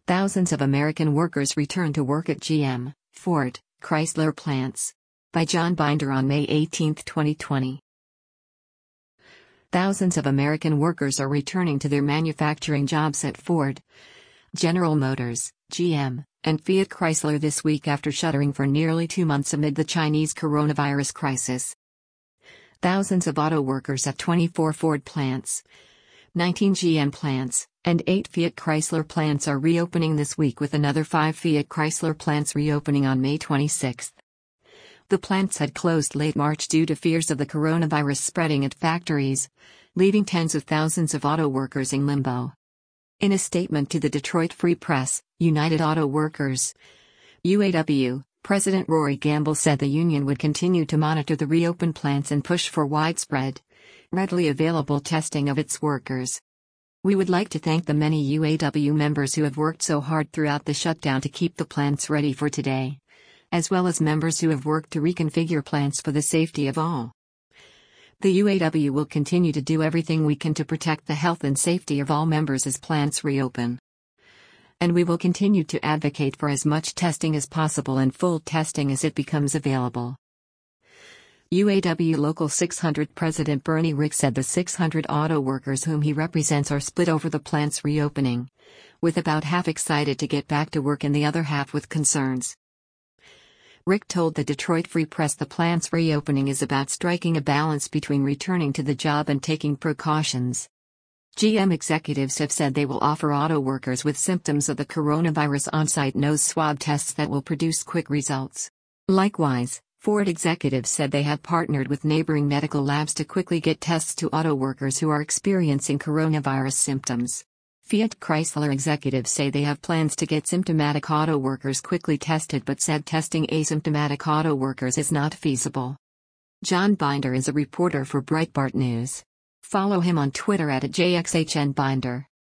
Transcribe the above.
Thousands of American workers return to work at GM, Ford, Chrysler plants. By John Binder on May 18, 2020. Thousands of American workers are returning to their manufacturing jobs at Ford, General Motors, GM, and Fiat Chrysler this week after shuttering for nearly 2 months amid the Chinese coronavirus crisis. Thousands of auto workers at 24 Ford plants, 19 GM plants, and 8 Fiat Chrysler plants are reopening this week, with another 5 Fiat Chrysler plants reopening on May 26. The plants had closed late March due to fears of the coronavirus spreading at factories, leaving tens of thousands of auto workers in limbo. In a statement to the Detroit Free Press, United Auto Workers, UAW, President Rory Gamble said the union would continue to monitor the reopened plants and push for widespread, readily available testing of its workers. We would like to thank the many UAW members who have worked so hard throughout the shutdown to keep the plants ready for today, as well as members who have worked to reconfigure plants for the safety of all. The UAW will continue to do everything we can to protect the health and safety of all members as plants reopen. And we will continue to advocate for as much testing as possible and full testing as it becomes available. UAW Local 600 President Bernie Rick said the 600 auto workers whom he represents are split over the plant's reopening, with about half excited to get back to work and the other half with concerns. Rick told the Detroit Free Press the plant's reopening is about striking a balance between returning to the job and taking precautions. GM executives have said they will offer auto workers with symptoms of the coronavirus on-site nose swab tests that will produce quick results. Likewise, Ford executives said they have partnered with neighboring medical labs to quickly get tests to auto workers who are experiencing coronavirus symptoms. Fiat Chrysler executives say they have plans to get symptomatic auto workers quickly tested, but said testing asymptomatic auto workers is not feasible. John Binder is a reporter for Breitbart News. Follow him on Twitter @JXHNBinder.